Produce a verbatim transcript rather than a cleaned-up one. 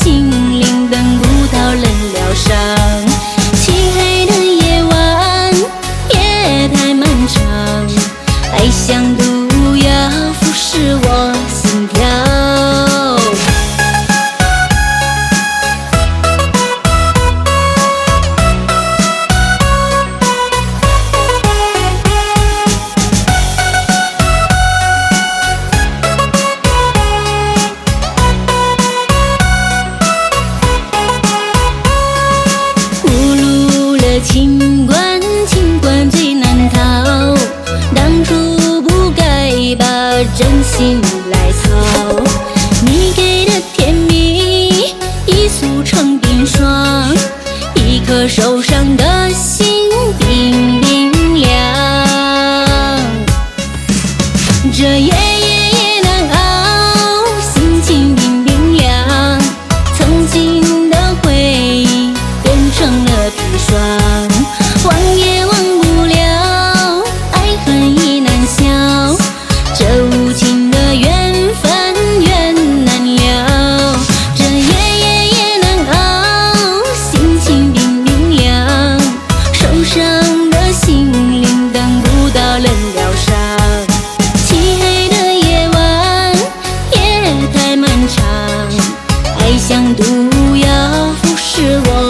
心灵等不到人疗伤。漆黑的夜晚也太漫长，爱像毒药腐蚀我心跳。情关，情关最难逃，当初不该把真心来操。你给的甜蜜已速成冰霜，一颗受伤的心冰冰凉。这夜夜夜难熬，心情冰冰凉，曾经的回忆变成了砒霜。忘也忘不了，爱恨已难消，这无情的缘分缘难了。这夜夜夜难熬，心情冰冰凉，受伤的心灵等不到人疗伤。漆黑的夜晚也太漫长，爱像毒药腐蚀我